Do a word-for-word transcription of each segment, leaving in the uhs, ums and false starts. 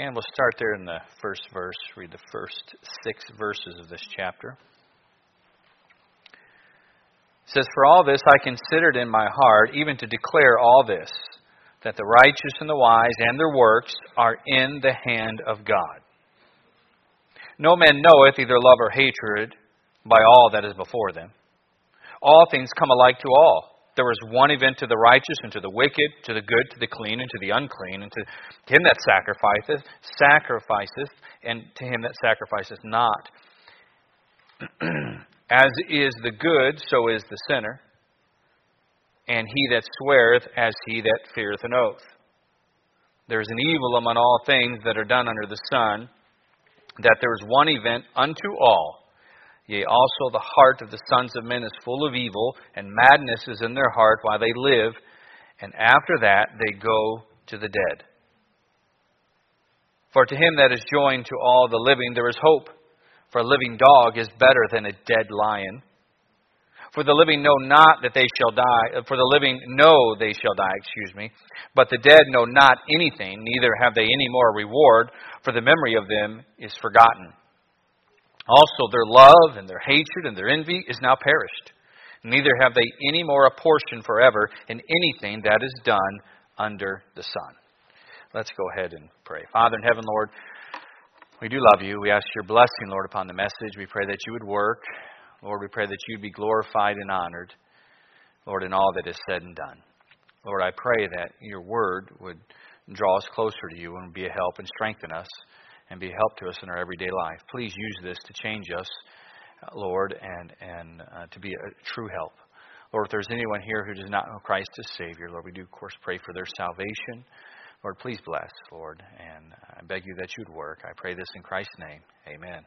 And we'll start there in the first verse, read the first six verses of this chapter. It says, "For all this I considered in my heart, even to declare all this, that the righteous and the wise and their works are in the hand of God. No man knoweth either love or hatred by all that is before them. All things come alike to all. There is one event to the righteous and to the wicked, to the good, to the clean, and to the unclean, and to him that sacrificeth, sacrificeth, and to him that sacrificeth not. As is the good, so is the sinner, and he that sweareth as he that feareth an oath. There is an evil among all things that are done under the sun, that there is one event unto all. Yea, also the heart of the sons of men is full of evil, and madness is in their heart while they live, and after that they go to the dead. For to him that is joined to all the living there is hope. For a living dog is better than a dead lion. For the living know not that they shall die. For the living know they shall die, excuse me. But the dead know not anything, neither have they any more reward, for the memory of them is forgotten. Also their love and their hatred and their envy is now perished. Neither have they any more a portion forever in anything that is done under the sun." Let's go ahead and pray. Father in heaven, Lord, we do love you. We ask your blessing, Lord, upon the message. We pray that you would work. Lord, we pray that you'd be glorified and honored, Lord, in all that is said and done. Lord, I pray that your word would draw us closer to you and be a help and strengthen us and be a help to us in our everyday life. Please use this to change us, Lord, and, and uh, to be a true help. Lord, if there's anyone here who does not know Christ as Savior, Lord, we do, of course, pray for their salvation. Lord, please bless, Lord, and I beg you that you would work. I pray this in Christ's name. Amen.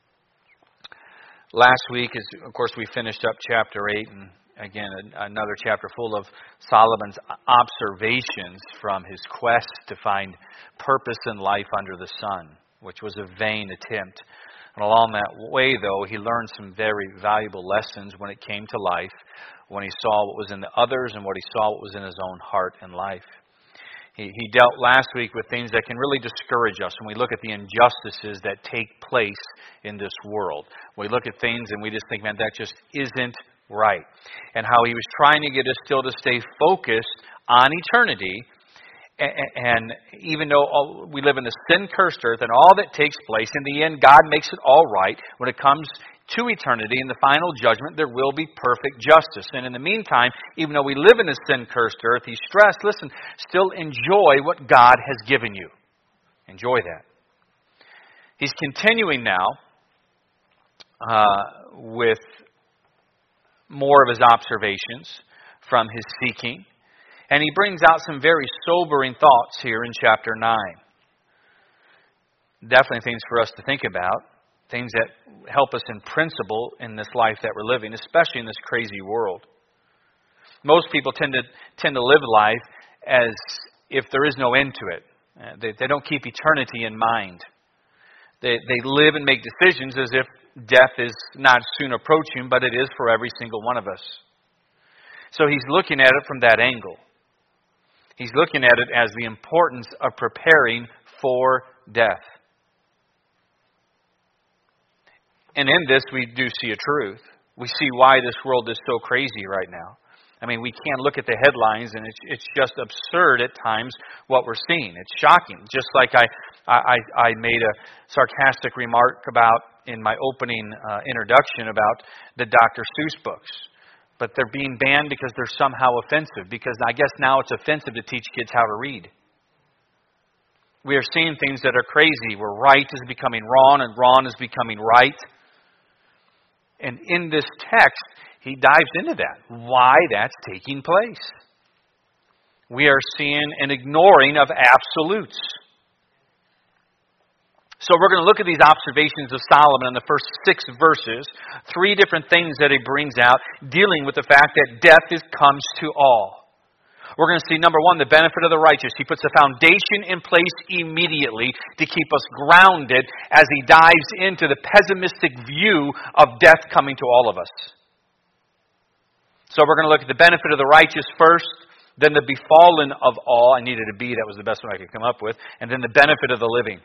Last week, is, of course, we finished up chapter eight, and again, another chapter full of Solomon's observations from his quest to find purpose in life under the sun, which was a vain attempt. And along that way, though, he learned some very valuable lessons when it came to life, when he saw what was in the others and what he saw what was in his own heart and life. He, he dealt last week with things that can really discourage us when we look at the injustices that take place in this world. We look at things and we just think, man, that just isn't right. And how he was trying to get us still to stay focused on eternity. And even though we live in a sin-cursed earth and all that takes place, in the end, God makes it all right. When it comes to eternity, in the final judgment, there will be perfect justice. And in the meantime, even though we live in a sin-cursed earth, he stressed, listen, still enjoy what God has given you. Enjoy that. He's continuing now uh, with more of his observations from his seeking. And he brings out some very sobering thoughts here in chapter nine. Definitely things for us to think about. Things that help us in principle in this life that we're living, especially in this crazy world. Most people tend to tend to live life as if there is no end to it. Uh, they, they don't keep eternity in mind. They, they live and make decisions as if death is not soon approaching, but it is for every single one of us. So he's looking at it from that angle. He's looking at it as the importance of preparing for death. And in this, we do see a truth. We see why this world is so crazy right now. I mean, we can't look at the headlines, and it's it's just absurd at times what we're seeing. It's shocking. Just like I I, I made a sarcastic remark about in my opening uh, introduction about the Doctor Seuss books. But they're being banned because they're somehow offensive. Because I guess now it's offensive to teach kids how to read. We are seeing things that are crazy, where right is becoming wrong and wrong is becoming right. And in this text, he dives into that, why that's taking place. We are seeing an ignoring of absolutes. So we're going to look at these observations of Solomon in the first six verses. Three different things that he brings out, dealing with the fact that death is, comes to all. We're going to see, number one, the benefit of the righteous. He puts a foundation in place immediately to keep us grounded as he dives into the pessimistic view of death coming to all of us. So we're going to look at the benefit of the righteous first, then the befallen of all. I needed a B, that was the best one I could come up with. And then the benefit of the living.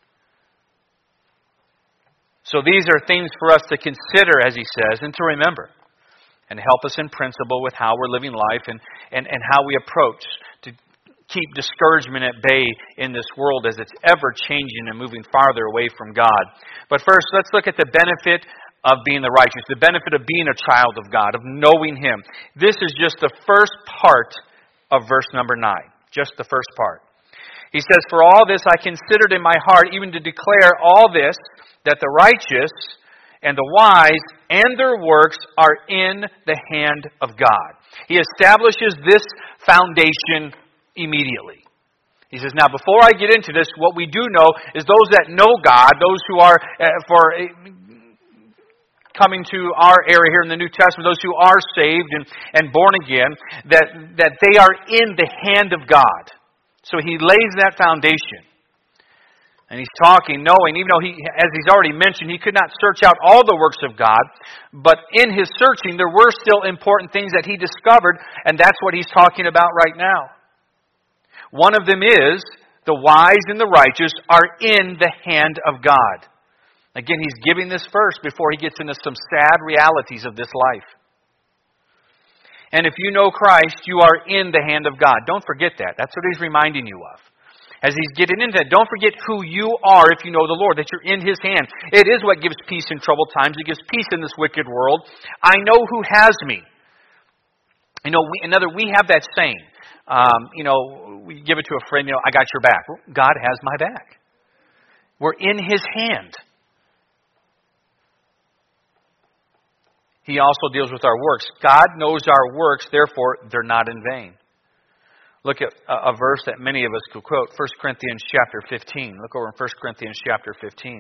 So these are things for us to consider, as he says, and to remember. And help us in principle with how we're living life and, and, and how we approach to keep discouragement at bay in this world as it's ever changing and moving farther away from God. But first, let's look at the benefit of being the righteous, the benefit of being a child of God, of knowing Him. This is just the first part of verse number nine, just the first part. He says, "For all this I considered in my heart, even to declare all this, that the righteous and the wise and their works are in the hand of God." He establishes this foundation immediately. He says, now before I get into this, what we do know is those that know God, those who are uh, for uh, coming to our area here in the New Testament, those who are saved and, and born again, that, that they are in the hand of God. So he lays that foundation. And he's talking, knowing, even though he, as he's already mentioned, he could not search out all the works of God, but in his searching, there were still important things that he discovered, and that's what he's talking about right now. One of them is, the wise and the righteous are in the hand of God. Again, he's giving this first before he gets into some sad realities of this life. And if you know Christ, you are in the hand of God. Don't forget that. That's what he's reminding you of. As he's getting into that, don't forget who you are if you know the Lord, that you're in His hand. It is what gives peace in troubled times. It gives peace in this wicked world. I know who has me. You know, we, another, we have that saying. Um, you know, we give it to a friend, you know, I got your back. Well, God has my back. We're in His hand. He also deals with our works. God knows our works, therefore they're not in vain. Look at a verse that many of us could quote, First Corinthians chapter fifteen. Look over in First Corinthians chapter fifteen.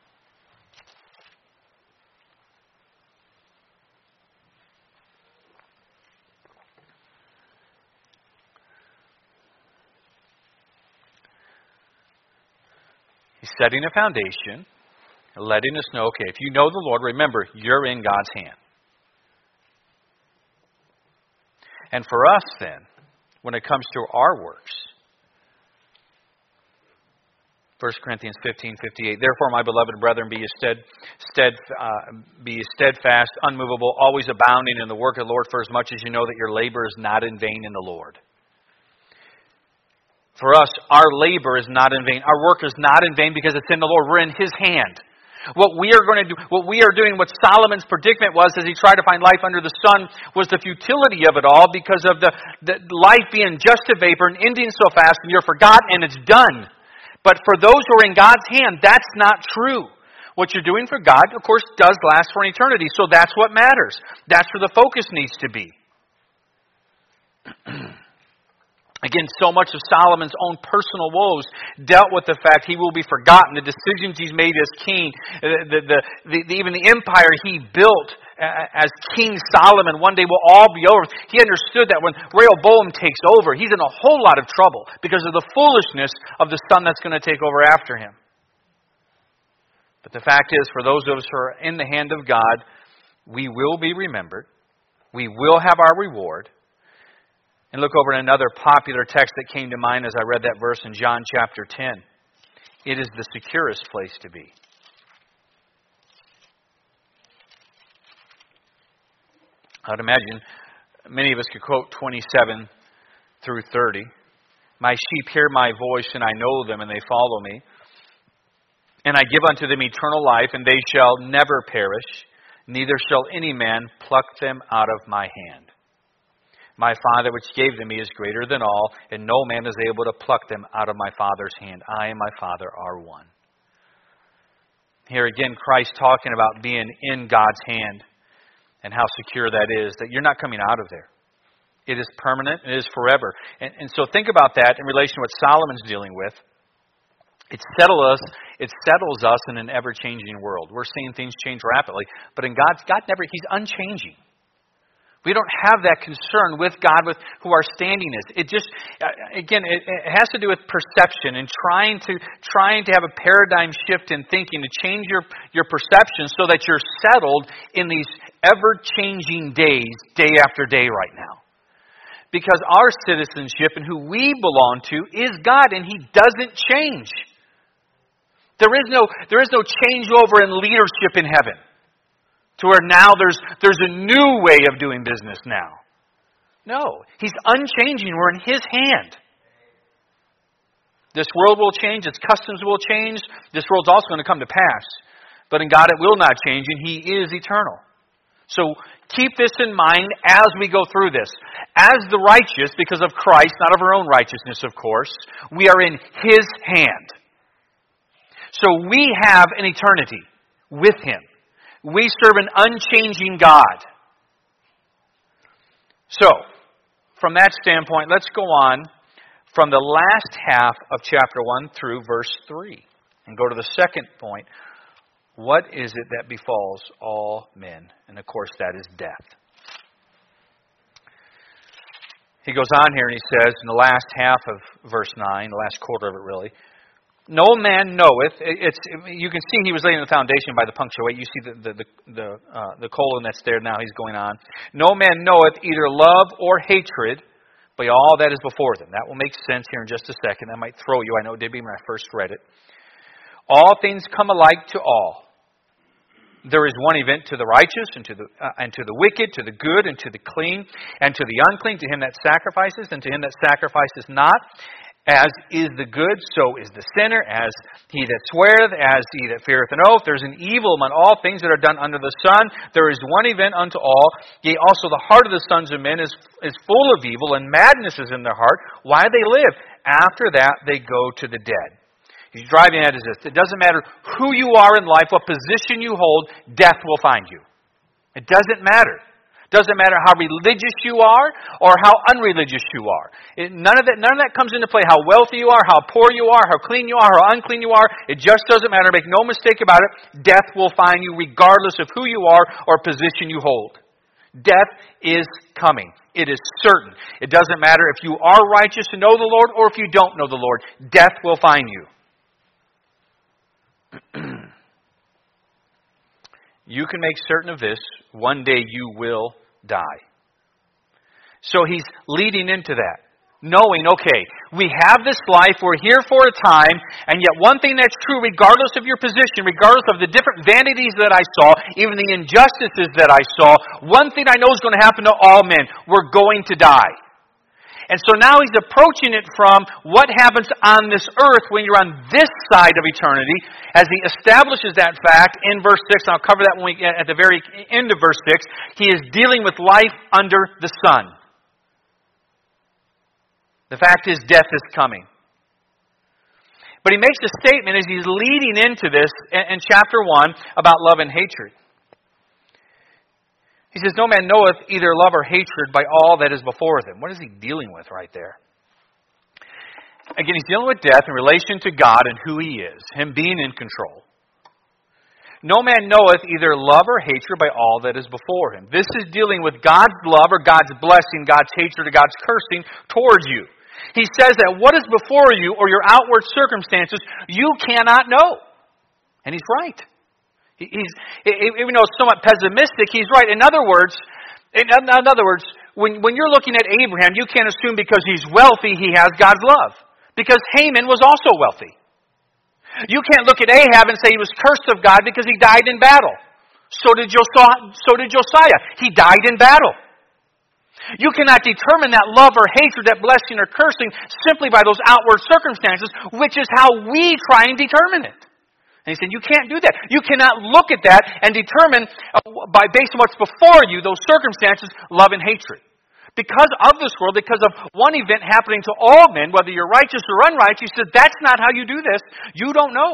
He's setting a foundation, letting us know, okay, if you know the Lord, remember, you're in God's hand. And for us then, when it comes to our works, First Corinthians fifteen fifty-eight. Therefore, my beloved brethren, be ye stead, stead, uh, be ye steadfast, unmovable, always abounding in the work of the Lord, for as much as you know that your labor is not in vain in the Lord. For us, our labor is not in vain. Our work is not in vain because it's in the Lord. We're in His hand. What we are going to do, what we are doing, what Solomon's predicament was as he tried to find life under the sun, was the futility of it all because of the, the life being just a vapor and ending so fast and you're forgotten and it's done. But for those who are in God's hand, that's not true. What you're doing for God, of course, does last for an eternity. So that's what matters. That's where the focus needs to be. Again, so much of Solomon's own personal woes dealt with the fact he will be forgotten. The decisions he's made as king, the, the, the, the, even the empire he built as King Solomon one day will all be over. He understood that when Rehoboam takes over, he's in a whole lot of trouble because of the foolishness of the son that's going to take over after him. But the fact is, for those of us who are in the hand of God, we will be remembered. We will have our reward. And look over at another popular text that came to mind as I read that verse in John chapter ten. It is the securest place to be. I'd imagine many of us could quote twenty-seven through thirty. My sheep hear my voice, and I know them, and they follow me. And I give unto them eternal life, and they shall never perish, neither shall any man pluck them out of my hand. My Father which gave them me is greater than all, and no man is able to pluck them out of my Father's hand. I and my Father are one. Here again, Christ talking about being in God's hand and how secure that is, that you're not coming out of there. It is permanent, it is forever. And, and so think about that in relation to what Solomon's dealing with. It settles us, it settles us in an ever-changing world. We're seeing things change rapidly, but in God's, God never, He's unchanging. We don't have that concern with God, with who our standing is. It just, again, it, it has to do with perception and trying to trying to have a paradigm shift in thinking to change your, your perception so that you're settled in these ever-changing days, day after day right now. Because our citizenship and who we belong to is God, and He doesn't change. There is no, there is no changeover in leadership in heaven to where now there's, there's a new way of doing business now. No, He's unchanging. We're in His hand. This world will change. Its customs will change. This world's also going to come to pass. But in God it will not change, and He is eternal. So keep this in mind as we go through this. As the righteous, because of Christ, not of our own righteousness, of course, we are in His hand. So we have an eternity with Him. We serve an unchanging God. So, from that standpoint, let's go on from the last half of chapter one through verse three and go to the second point. What is it that befalls all men? And of course, that is death. He goes on here and he says in the last half of verse nine, the last quarter of it really, no man knoweth. It's you can see he was laying the foundation by the punctuate. You see the the the the, uh, the colon that's there now. He's going on. No man knoweth either love or hatred, but all that is before them. That will make sense here in just a second. That might throw you. I know it did me when I first read it. All things come alike to all. There is one event to the righteous and to the uh, and to the wicked, to the good and to the clean, and to the unclean, to him that sacrifices and to him that sacrifices not. As is the good, so is the sinner. As he that sweareth, as he that feareth an oath. There's an evil among all things that are done under the sun. There is one event unto all. Yea, also the heart of the sons of men is, is full of evil, and madness is in their heart. Why they live? After that they go to the dead. He's driving at is this. It doesn't matter who you are in life, what position you hold, death will find you. It doesn't matter. Doesn't matter how religious you are or how unreligious you are. It, none of that none of that comes into play. How wealthy you are, how poor you are, how clean you are, how unclean you are. It just doesn't matter. Make no mistake about it. Death will find you regardless of who you are or position you hold. Death is coming. It is certain. It doesn't matter if you are righteous and know the Lord or if you don't know the Lord. Death will find you. You can make certain of this. One day you will die. So he's leading into that. Knowing, okay, we have this life, we're here for a time, and yet one thing that's true, regardless of your position, regardless of the different vanities that I saw, even the injustices that I saw, one thing I know is going to happen to all men. We're going to die. And so now he's approaching it from what happens on this earth when you're on this side of eternity, as he establishes that fact in verse six, and I'll cover that when we get at the very end of verse six. He is dealing with life under the sun. The fact is, death is coming. But he makes a statement as he's leading into this in chapter one about love and hatred. He says, no man knoweth either love or hatred by all that is before them. What is he dealing with right there? Again, he's dealing with death in relation to God and who He is, Him being in control. No man knoweth either love or hatred by all that is before him. This is dealing with God's love or God's blessing, God's hatred or God's cursing towards you. He says that what is before you or your outward circumstances, you cannot know. And he's right. He's, even though it's somewhat pessimistic, he's right. In other words, in, in other words, when, when you're looking at Abraham, you can't assume because he's wealthy, he has God's love. Because Haman was also wealthy. You can't look at Ahab and say he was cursed of God because he died in battle. So did Josiah. So did Josiah. He died in battle. You cannot determine that love or hatred, that blessing or cursing, simply by those outward circumstances, which is how we try and determine it. And he said, you can't do that. You cannot look at that and determine, uh, by based on what's before you, those circumstances, love and hatred. Because of this world, because of one event happening to all men, whether you're righteous or unrighteous, he said, that's not how you do this. You don't know.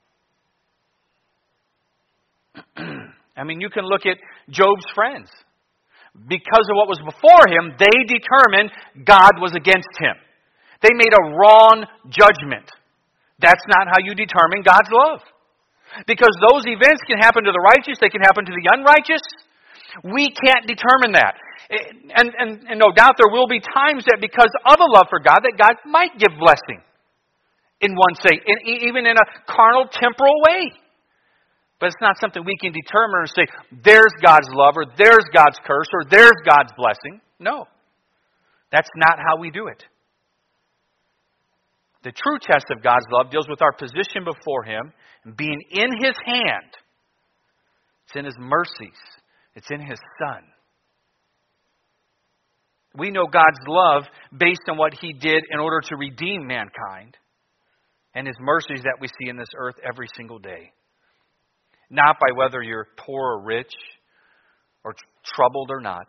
I mean, you can look at Job's friends. Because of what was before him, they determined God was against him. They made a wrong judgment. That's not how you determine God's love. Because those events can happen to the righteous, they can happen to the unrighteous. We can't determine that. And, and, and no doubt there will be times that because of a love for God, that God might give blessing in one say, in, even in a carnal, temporal way. But it's not something we can determine or say, there's God's love, or there's God's curse, or there's God's blessing. No. That's not how we do it. The true test of God's love deals with our position before Him and being in His hand. It's in His mercies. It's in His Son. We know God's love based on what He did in order to redeem mankind and His mercies that we see in this earth every single day. Not by whether you're poor or rich or tr- troubled or not.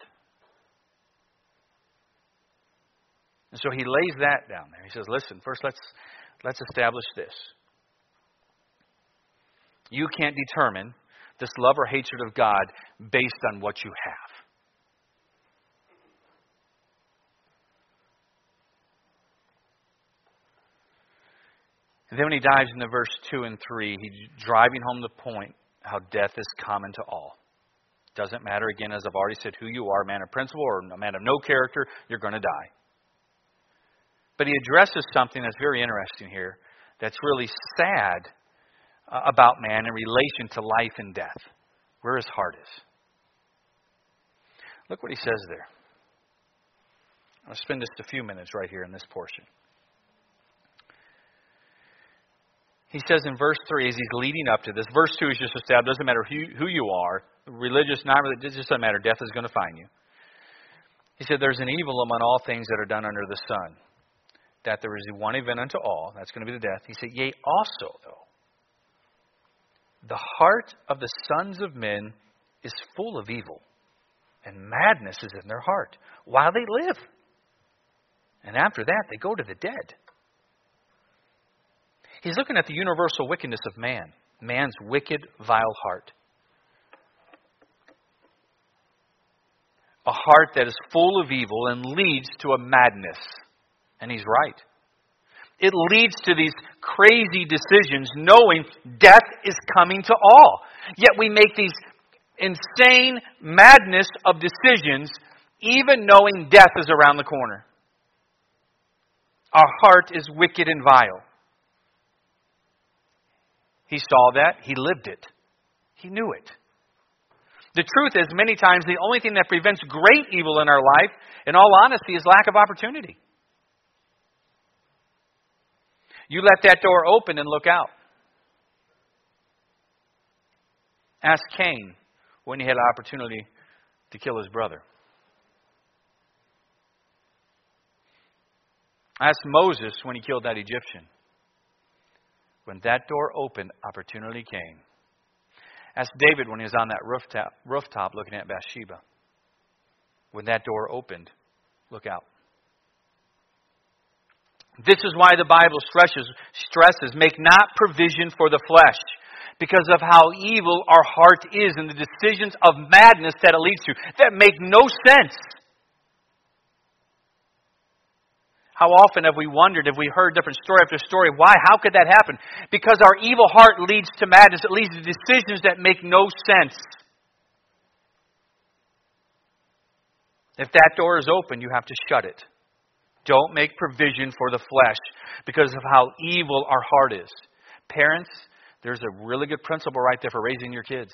And so He lays that down there. He says, listen, first let's let's establish this. You can't determine this love or hatred of God based on what you have. And then when he dives into verse two and three, he's driving home the point how death is common to all. Doesn't matter, again, as I've already said, who you are, a man of principle or a man of no character, you're going to die. But he addresses something that's very interesting here, that's really sad uh, about man in relation to life and death, where his heart is. Look what he says there. I'll spend just a few minutes right here in this portion. He says in verse three, as he's leading up to this, verse two is just established. It doesn't matter who, who you are, religious, not religious, it just doesn't matter. Death is going to find you. He said, there's an evil among all things that are done under the sun, that there is one event unto all. That's going to be the death. He said, yea, also, though, the heart of the sons of men is full of evil, and madness is in their heart, while they live. And after that, they go to the dead. He's looking at the universal wickedness of man, man's wicked, vile heart. A heart that is full of evil and leads to a madness. And he's right. It leads to these crazy decisions knowing death is coming to all. Yet we make these insane madness of decisions even knowing death is around the corner. Our heart is wicked and vile. He saw that. He lived it. He knew it. The truth is, many times, the only thing that prevents great evil in our life, in all honesty, is lack of opportunity. You let that door open and look out. Ask Cain when he had an opportunity to kill his brother. Ask Moses when he killed that Egyptian. When that door opened, opportunity came. Ask David when he was on that rooftop, rooftop looking at Bathsheba. When that door opened, look out. This is why the Bible stresses, stresses, make not provision for the flesh, because of how evil our heart is and the decisions of madness that it leads to, that make no sense. How often have we wondered, have we heard different story after story, why, how could that happen? Because our evil heart leads to madness. It leads to decisions that make no sense. If that door is open, you have to shut it. Don't make provision for the flesh because of how evil our heart is. Parents, there's a really good principle right there for raising your kids.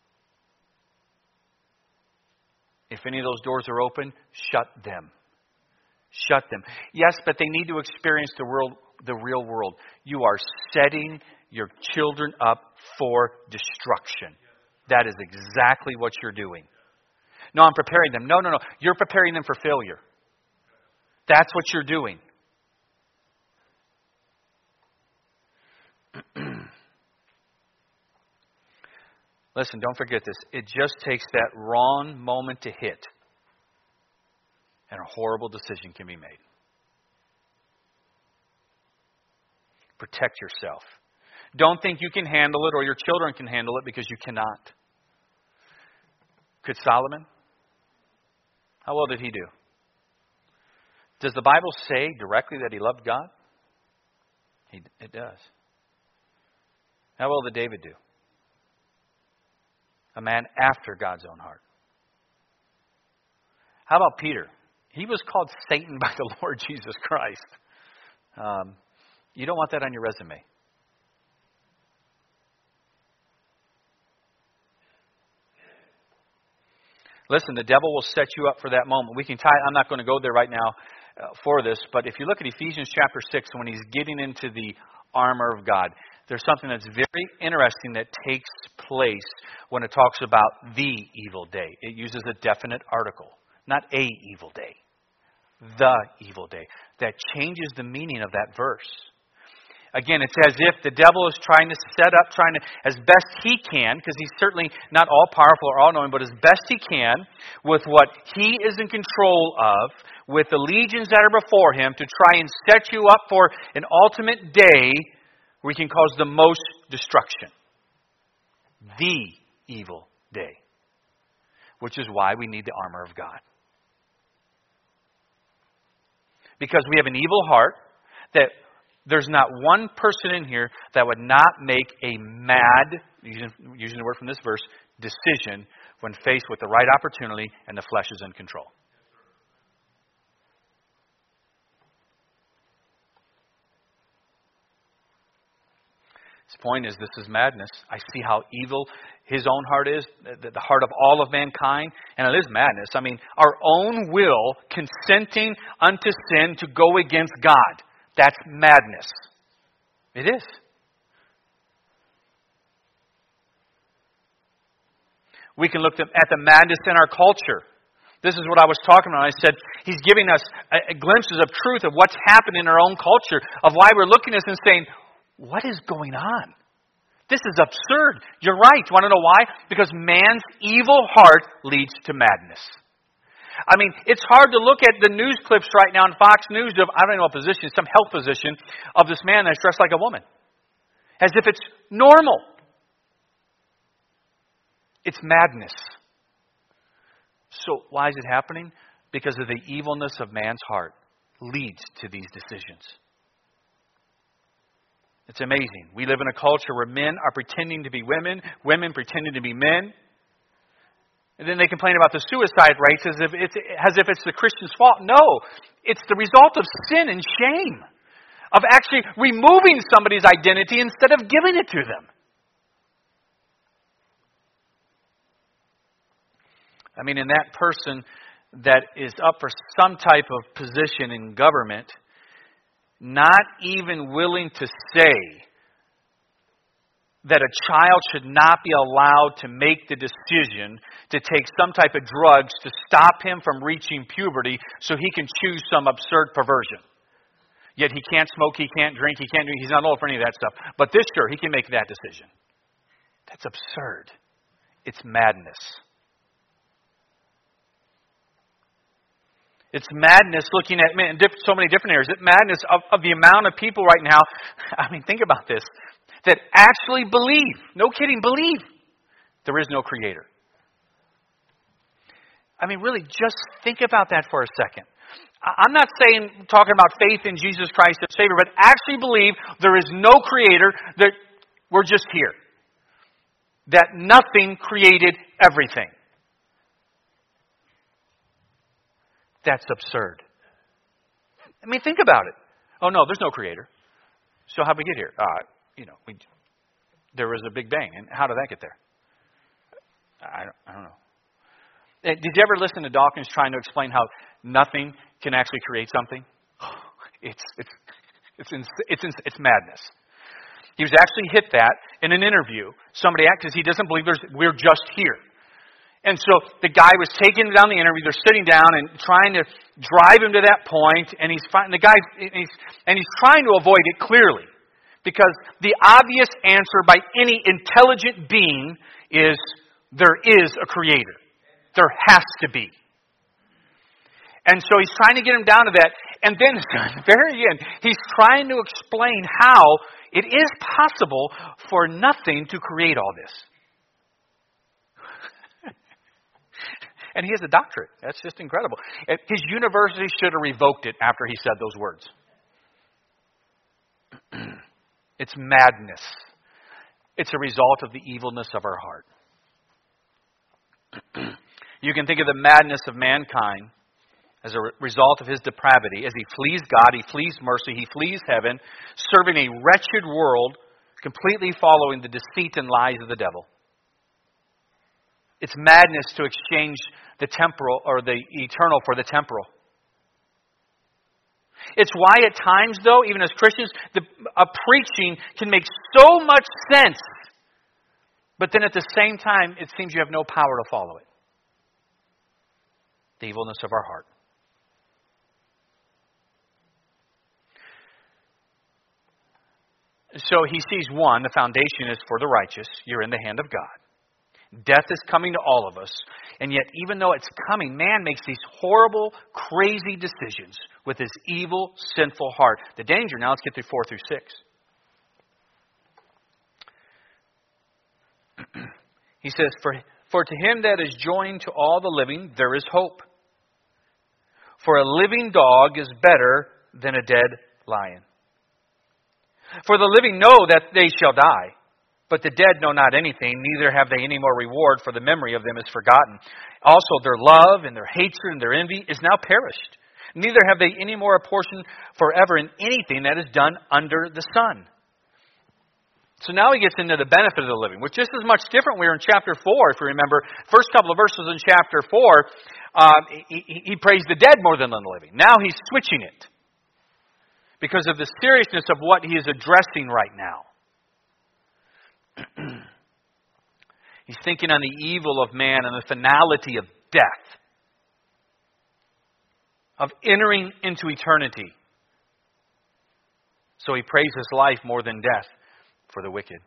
If any of those doors are open, shut them. Shut them. Yes, but they need to experience the world, the real world. You are setting your children up for destruction. That is exactly what you're doing. No, I'm preparing them. No, no, no. You're preparing them for failure. That's what you're doing. Listen, don't forget this. It just takes that wrong moment to hit, and a horrible decision can be made. Protect yourself. Don't think you can handle it or your children can handle it, because you cannot. Could Solomon? How well did he do? Does the Bible say directly that he loved God? He, it does. How well did David do? A man after God's own heart. How about Peter? He was called Satan by the Lord Jesus Christ. Um, you don't want that on your resume. Listen, the devil will set you up for that moment. We can tie. I'm not going to go there right now. uh, for this, but if you look at Ephesians chapter six, when he's getting into the armor of God, there's something that's very interesting that takes place when it talks about the evil day. It uses a definite article, not a evil day. The evil day. That changes the meaning of that verse. Again, it's as if the devil is trying to set up, trying to, as best he can, because he's certainly not all-powerful or all-knowing, but as best he can, with what he is in control of, with the legions that are before him, to try and set you up for an ultimate day where he can cause the most destruction. The evil day. Which is why we need the armor of God. Because we have an evil heart that there's not one person in here that would not make a mad, using, using the word from this verse, decision when faced with the right opportunity and the flesh is in control. His point is, this is madness. I see how evil his own heart is, the, the heart of all of mankind, and it is madness. I mean, our own will consenting unto sin to go against God. That's madness. It is. We can look at the madness in our culture. This is what I was talking about. I said, he's giving us a, a glimpses of truth of what's happening in our own culture, of why we're looking at this and saying, what is going on? This is absurd. You're right. You want to know why? Because man's evil heart leads to madness. I mean, it's hard to look at the news clips right now on Fox News of, I don't know what position, some health position, of this man that's dressed like a woman. As if it's normal. It's madness. So why is it happening? Because of the evilness of man's heart leads to these decisions. It's amazing. We live in a culture where men are pretending to be women, women pretending to be men. And then they complain about the suicide rates as if it's, as if it's the Christian's fault. No, it's the result of sin and shame. Of actually removing somebody's identity instead of giving it to them. I mean, in that person that is up for some type of position in government, not even willing to say that a child should not be allowed to make the decision to take some type of drugs to stop him from reaching puberty so he can choose some absurd perversion. Yet he can't smoke, he can't drink, he can't do, he's not old for any of that stuff. But this, sure, he can make that decision. That's absurd. It's madness. It's madness looking at man, so many different areas. It's madness of, of the amount of people right now, I mean, think about this, that actually believe, no kidding, believe there is no Creator. I mean, really, just think about that for a second. I'm not saying, talking about faith in Jesus Christ as Savior, but actually believe there is no Creator, that we're just here. That nothing created everything. That's absurd. I mean, think about it. Oh, no, there's no Creator. So how'd we get here? Uh, you know, we, there was a Big Bang. And how did that get there? I don't, I don't know. Did you ever listen to Dawkins trying to explain how nothing can actually create something? It's it's it's it's it's, it's madness. He was actually hit that in an interview. Somebody asked, because he doesn't believe there's, we're just here. And so the guy was taking down the interview. They're sitting down and trying to drive him to that point, and he's and the guy and he's and he's trying to avoid it clearly, because the obvious answer by any intelligent being is there is a Creator. There has to be. And so he's trying to get him down to that, and then at the very end, he's trying to explain how it is possible for nothing to create all this. And he has a doctorate. That's just incredible. His university should have revoked it after he said those words. It's madness. It's a result of the evilness of our heart. You can think of the madness of mankind as a result of his depravity. As he flees God, he flees mercy, he flees heaven, serving a wretched world, completely following the deceit and lies of the devil. It's madness to exchange the temporal or the eternal for the temporal. It's why at times, though, even as Christians, the, a preaching can make so much sense, but then at the same time, it seems you have no power to follow it. The evilness of our heart. So he sees, one, the foundation is for the righteous. You're in the hand of God. Death is coming to all of us. And yet, even though it's coming, man makes these horrible, crazy decisions with his evil, sinful heart. The danger, now let's get through four through six. He says, for, for to him that is joined to all the living, there is hope. For a living dog is better than a dead lion. For the living know that they shall die, but the dead know not anything, neither have they any more reward, for the memory of them is forgotten. Also their love and their hatred and their envy is now perished. Neither have they any more a portion forever in anything that is done under the sun. So now he gets into the benefit of the living, which just as much different. We were in chapter four, if you remember. First couple of verses in chapter four, uh, he, he praised the dead more than the living. Now he's switching it, because of the seriousness of what he is addressing right now. He's thinking on the evil of man and the finality of death, of entering into eternity. So he praises life more than death for the wicked.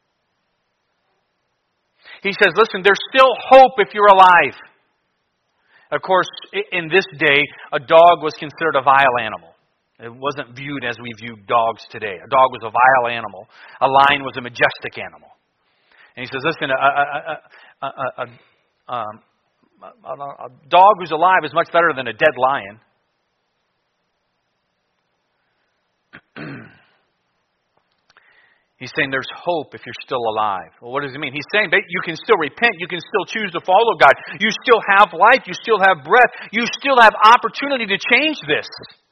He says, listen, there's still hope if you're alive. Of course, in this day, a dog was considered a vile animal. It wasn't viewed as we view dogs today. A dog was a vile animal. A lion was a majestic animal. And he says, listen, a, a, a, a, a, um, a, a dog who's alive is much better than a dead lion. He's saying there's hope if you're still alive. Well, what does it mean? He's saying that you can still repent. You can still choose to follow God. You still have life. You still have breath. You still have opportunity to change this.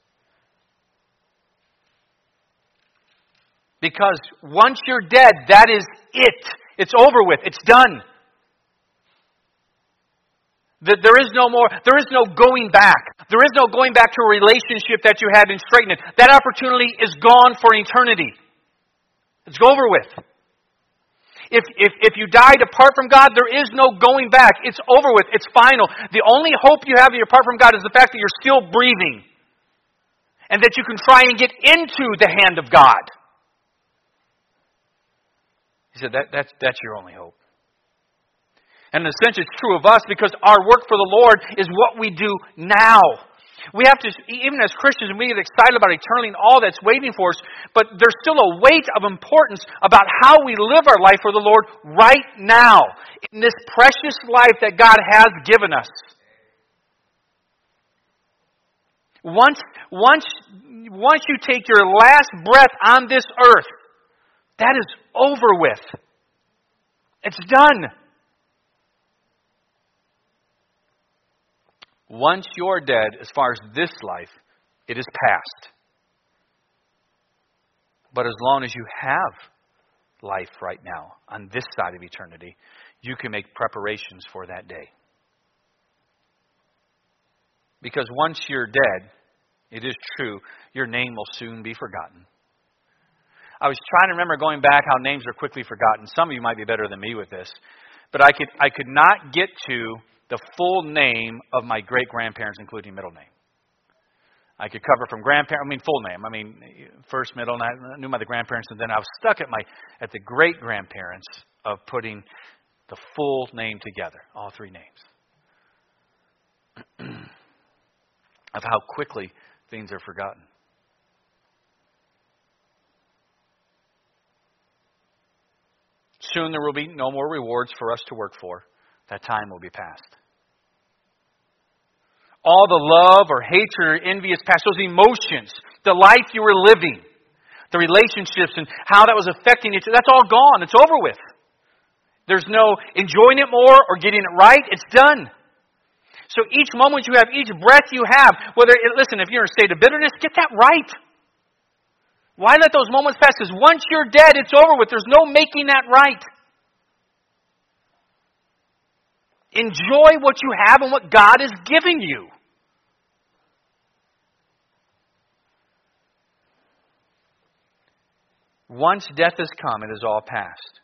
Because once you're dead, that is it. It's over with. It's done. There is no more, there is no going back. There is no going back to a relationship that you had and straighten it. That opportunity is gone for eternity. It's over with. If, if, if you died apart from God, there is no going back. It's over with. It's final. The only hope you have that you're apart from God is the fact that you're still breathing. And that you can try and get into the hand of God. He said, that, that's, that's your only hope. And in a sense, it's true of us because our work for the Lord is what we do now. We have to, even as Christians, we get excited about eternity and all that's waiting for us, but there's still a weight of importance about how we live our life for the Lord right now, in this precious life that God has given us. Once, once, once you take your last breath on this earth, that is over with. It's done. Once you're dead, as far as this life, it is past. But as long as you have life right now, on this side of eternity, you can make preparations for that day. Because once you're dead, it is true, your name will soon be forgotten. I was trying to remember going back how names are quickly forgotten. Some of you might be better than me with this. But I could I could not get to the full name of my great-grandparents, including middle name. I could cover from grandparents, I mean full name. I mean first, middle, and I knew my grandparents, and then I was stuck at my at the great-grandparents of putting the full name together, all three names. Of how quickly things are forgotten. Soon there will be no more rewards for us to work for. That time will be past. All the love or hatred or envy is past. Those emotions, the life you were living, the relationships and how that was affecting you, that's all gone. It's over with. There's no enjoying it more or getting it right. It's done. So each moment you have, each breath you have, whether, it, listen, if you're in a state of bitterness, get that right. Why let those moments pass? Because once you're dead, it's over with. There's no making that right. Enjoy what you have and what God is giving you. Once death has come, it is all past.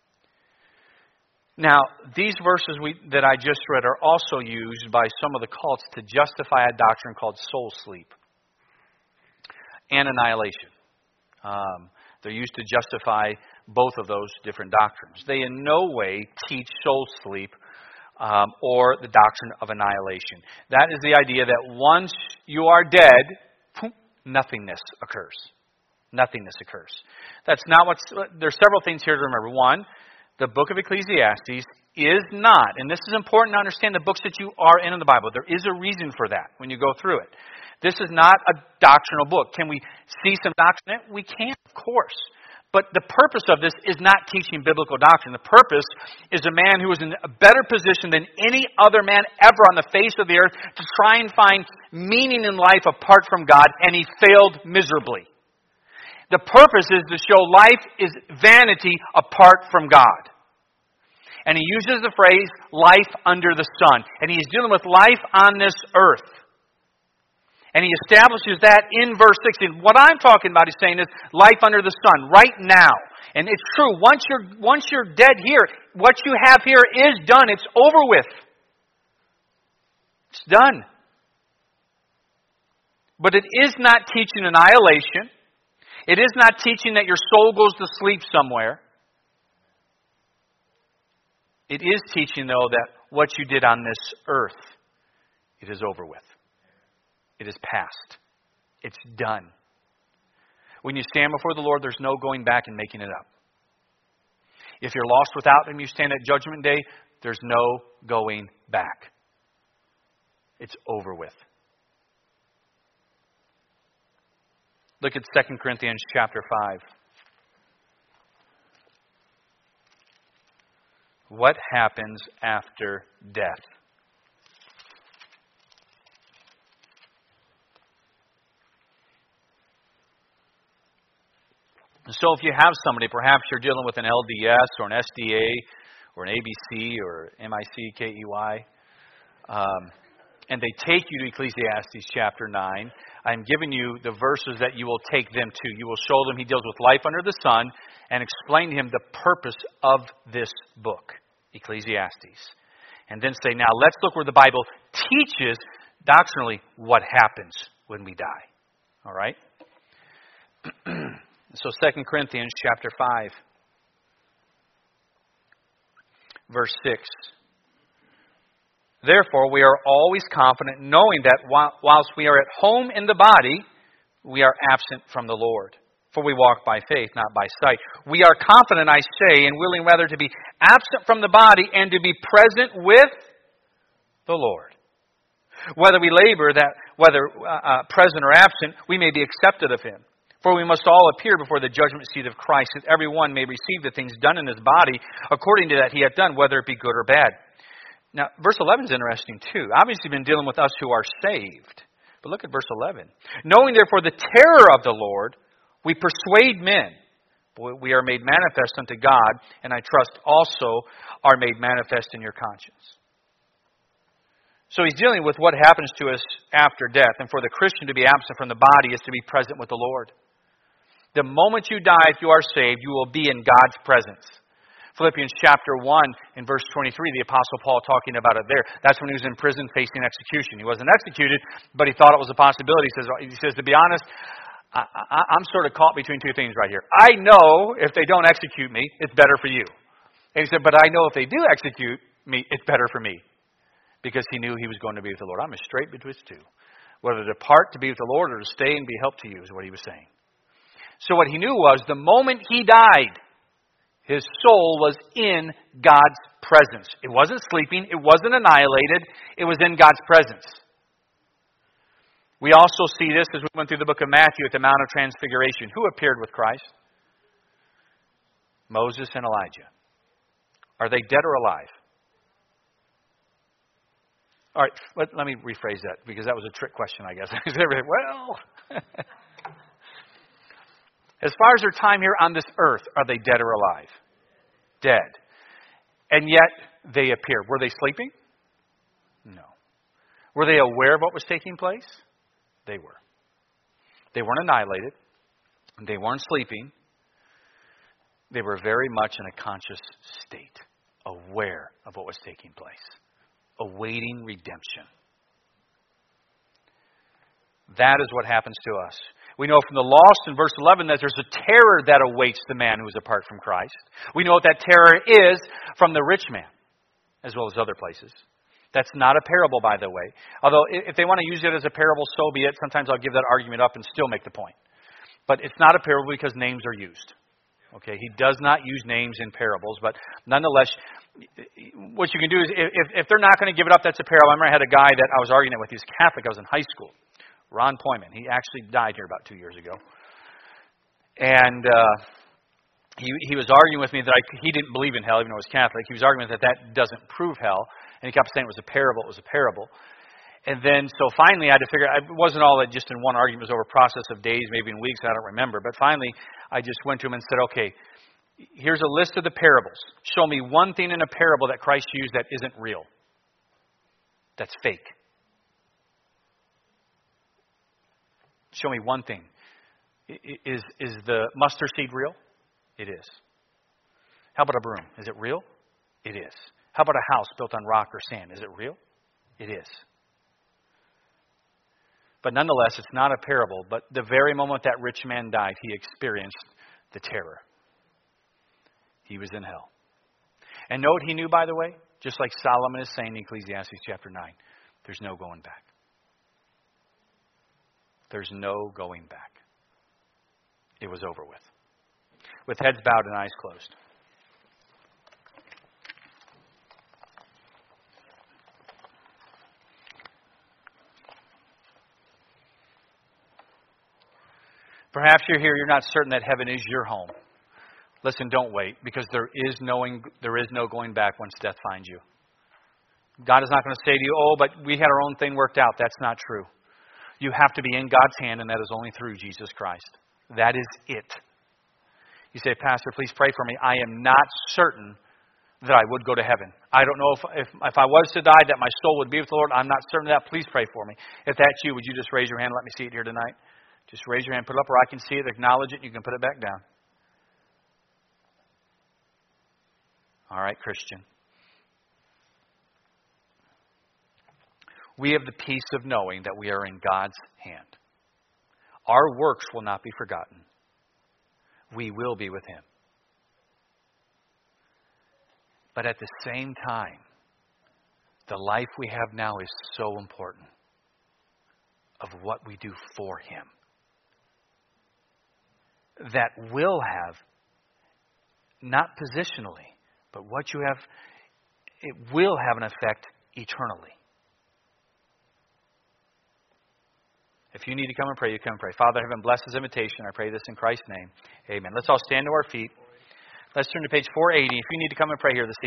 Now, these verses we, that I just read are also used by some of the cults to justify a doctrine called soul sleep and annihilation. Um, they're used to justify both of those different doctrines. They in no way teach soul sleep um, or the doctrine of annihilation. That is the idea that once you are dead, nothingness occurs. Nothingness occurs. That's not what's... There's several things here to remember. One, the book of Ecclesiastes is not, and this is important to understand the books that you are in in the Bible. There is a reason for that when you go through it. This is not a doctrinal book. Can we see some doctrine in it? We can, of course. But the purpose of this is not teaching biblical doctrine. The purpose is a man who is in a better position than any other man ever on the face of the earth to try and find meaning in life apart from God, and he failed miserably. The purpose is to show life is vanity apart from God. And he uses the phrase, life under the sun. And he's dealing with life on this earth. And he establishes that in verse sixteen. What I'm talking about, he's saying, is life under the sun, right now. And it's true, once you're, once you're dead here, what you have here is done. It's over with. It's done. But it is not teaching annihilation. It is not teaching that your soul goes to sleep somewhere. It is teaching, though, that what you did on this earth, it is over with. It is past. It's done. When you stand before the Lord, there's no going back and making it up. If you're lost without Him, you stand at Judgment Day, there's no going back. It's over with. Look at Second Corinthians chapter five. What happens after death? So if you have somebody, perhaps you're dealing with an L D S or an S D A or an A B C or M I C K E Y, um, and they take you to Ecclesiastes chapter nine, I'm giving you the verses that you will take them to. You will show them he deals with life under the sun and explain to him the purpose of this book, Ecclesiastes. And then say, now let's look where the Bible teaches doctrinally what happens when we die. All right? So Second Corinthians chapter five, verse six. Therefore, we are always confident, knowing that whilst we are at home in the body, we are absent from the Lord. For we walk by faith, not by sight. We are confident, I say, and willing rather to be absent from the body and to be present with the Lord. Whether we labor, that whether uh, present or absent, we may be accepted of Him. For we must all appear before the judgment seat of Christ, that every one may receive the things done in his body according to that he hath done, whether it be good or bad. Now, verse eleven is interesting too. Obviously, been dealing with us who are saved. But look at verse eleven. Knowing therefore the terror of the Lord, we persuade men. We are made manifest unto God, and I trust also are made manifest in your conscience. So he's dealing with what happens to us after death. And for the Christian to be absent from the body is to be present with the Lord. The moment you die, if you are saved, you will be in God's presence. Philippians chapter one and verse twenty-three, the Apostle Paul talking about it there. That's when he was in prison facing execution. He wasn't executed, but he thought it was a possibility. He says, he says to be honest, I, I, I'm sort of caught between two things right here. I know if they don't execute me, it's better for you. And he said, but I know if they do execute me, it's better for me. Because he knew he was going to be with the Lord. I'm as straight betwixt two. Whether to depart to be with the Lord or to stay and be helped to you is what he was saying. So what he knew was the moment he died, his soul was in God's presence. It wasn't sleeping. It wasn't annihilated. It was in God's presence. We also see this as we went through the book of Matthew at the Mount of Transfiguration. Who appeared with Christ? Moses and Elijah. Are they dead or alive? All right, let, let me rephrase that because that was a trick question, I guess. Well, as far as their time here on this earth, are they dead or alive? Dead. And yet they appear. Were they sleeping? No. Were they aware of what was taking place? They were. They weren't annihilated. They weren't sleeping. They were very much in a conscious state, aware of what was taking place, awaiting redemption. That is what happens to us. We know from the lost in verse eleven that there's a terror that awaits the man who is apart from Christ. We know what that terror is from the rich man, as well as other places. That's not a parable, by the way. Although, if they want to use it as a parable, so be it. Sometimes I'll give that argument up and still make the point. But it's not a parable because names are used. Okay, he does not use names in parables, but nonetheless, what you can do is, if, if they're not going to give it up, that's a parable. I remember I had a guy that I was arguing with. He was Catholic. I was in high school. Ron Poyman. He actually died here about two years ago. And uh, he he was arguing with me that I, he didn't believe in hell, even though he was Catholic. He was arguing that that doesn't prove hell. And he kept saying it was a parable, it was a parable. And then, so finally, I had to figure out, it wasn't all that just in one argument. It was over a process of days, maybe in weeks, I don't remember. But finally, I just went to him and said, okay, here's a list of the parables. Show me one thing in a parable that Christ used that isn't real. That's fake. Show me one thing. Is, is the mustard seed real? It is. How about a broom? Is it real? It is. How about a house built on rock or sand? Is it real? It is. But nonetheless, it's not a parable. But the very moment that rich man died, he experienced the terror. He was in hell. And know what he knew, by the way? Just like Solomon is saying in Ecclesiastes chapter nine. There's no going back. There's no going back. It was over with. With heads bowed and eyes closed. Perhaps you're here, you're not certain that heaven is your home. Listen, don't wait, because there is no, there is no going back once death finds you. God is not going to say to you, oh, but we had our own thing worked out. That's not true. You have to be in God's hand, and that is only through Jesus Christ. That is it. You say, Pastor, please pray for me. I am not certain that I would go to heaven. I don't know if, if if I was to die, that my soul would be with the Lord. I'm not certain of that. Please pray for me. If that's you, would you just raise your hand and let me see it here tonight? Just raise your hand, put it up where I can see it, acknowledge it, and you can put it back down. All right, Christian. We have the peace of knowing that we are in God's hand. Our works will not be forgotten. We will be with Him. But at the same time, the life we have now is so important of what we do for Him. That will have, not positionally, but what you have, it will have an effect eternally. If you need to come and pray, you come and pray. Father, heaven, bless this invitation. I pray this in Christ's name. Amen. Let's all stand to our feet. Let's turn to page four eighty. If you need to come and pray here this evening.